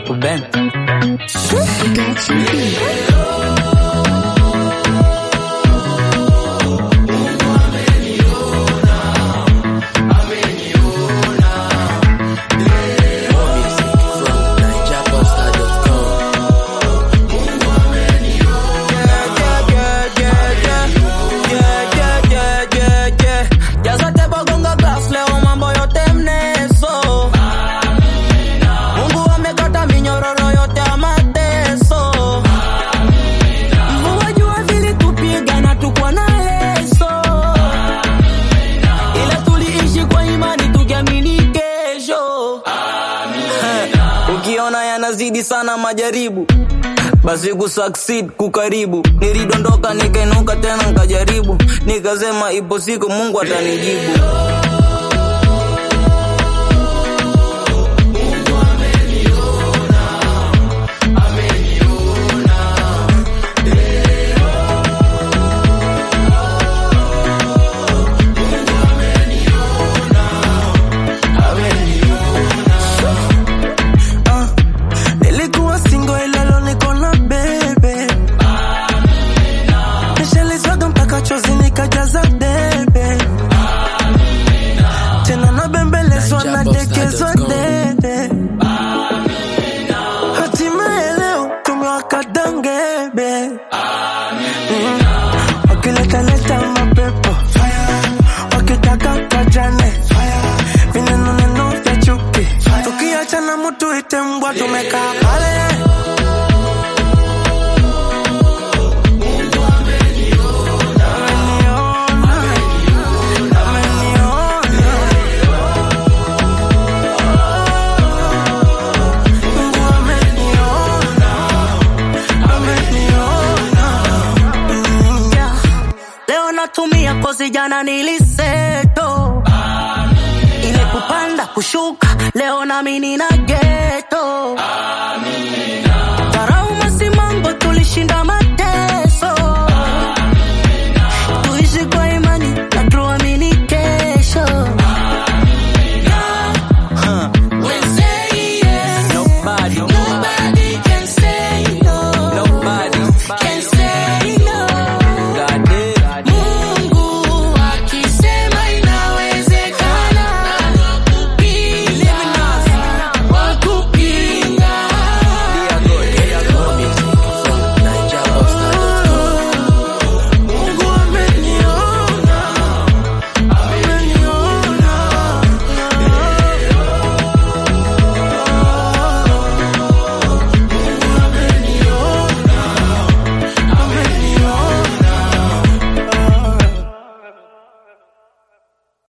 kubend. Ukiona yanazidi sana majaribu, basi kusucceed kukaribu. Nilidondoka nikainuka tena nikajaribu, nikasema ipo siku Mungu atanijibu. Wakileta mapepo wakitaka kajane vineno vya chuki, tukiachana mtu ite mbwa tumekaa pale. Natumia kozi jana niliseto, ile kupanda kushuka leo na mimi na ghetto. Tarau masimango tulishinda